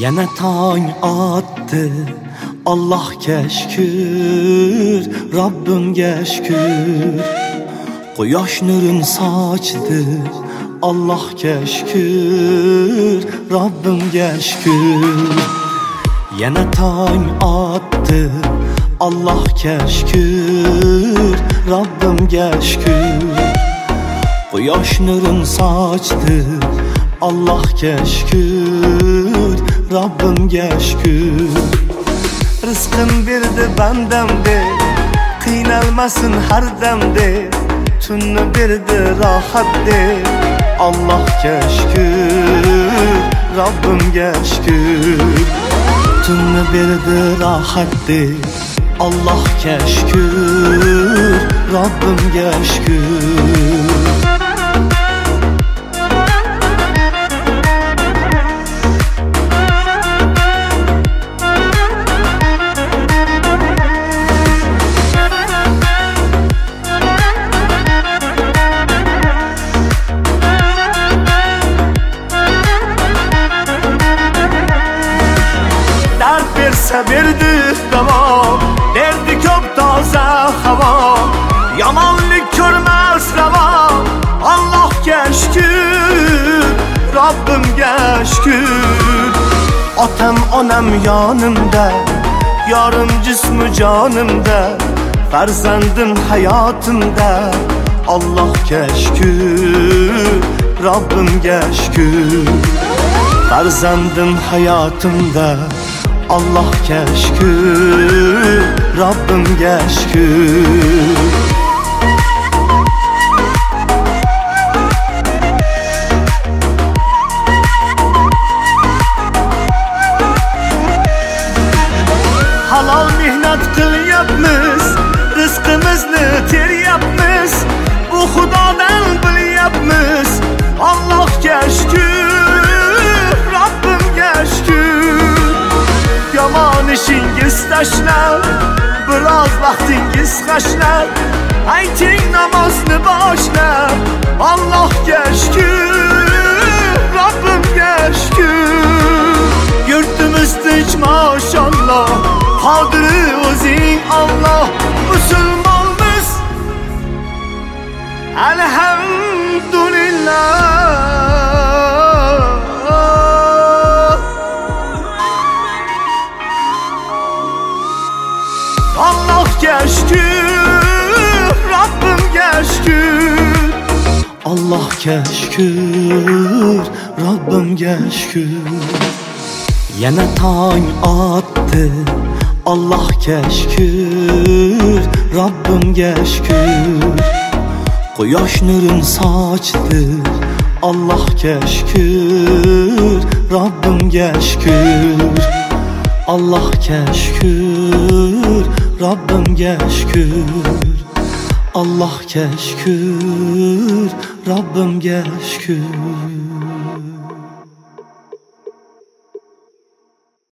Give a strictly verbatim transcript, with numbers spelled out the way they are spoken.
Yana tong otdi, Allohga shukr, Robbimga shukr. Quyosh nurin sochdi, Allohga shukr, Robbimga shukr. Yana tong otdi, Allohga shukr, Robbimga shukr. Quyosh nurin sochdi, Allohga shukr, Robbimga shukr. Rizqim berdi bandamde, qiynalmasin har damde, tunni berdi rohatde. Allohga shukr, Robbimga shukr. Tunni berdi rohatde, Allohga shukr, Robbimga shukr. Berdi davo, berdi ko'p toza havo, yomonlik ko'rmas ravo. Allohga shukr, Robbimga shukr. Otam onam yonimda, yorim jismu jonimda, farzandim hayotimda. Allohga shukr, Robbimga shukr. Farzandim hayotimda, Allohga shukr, Robbimga shukr. Halol mehnat qilyapmiz, rizqimizni teryapmiz, bu Xudodan bilyapmiz. Allohga shukr, Robbimga shukr. Yomon ishingiz tashlab, biroz vaqtingiz qashlab, ayting namozni boshlab. Allohga shukr, Robbimga shukr. Yurtimiz tinch mashalloh, qodiri o'zing Alloh. Musulmonmiz, alhamdulillah. Allohga shukr, Robbimga shukr. Allohga shukr, Robbimga shukr. Yana tong otdi, Allohga shukr, Robbimga shukr. Quyosh nurin sochdi, Allohga shukr, Robbimga shukr. Allohga shukr, Robbimga shukr. Allohga shukr, Robbimga shukr.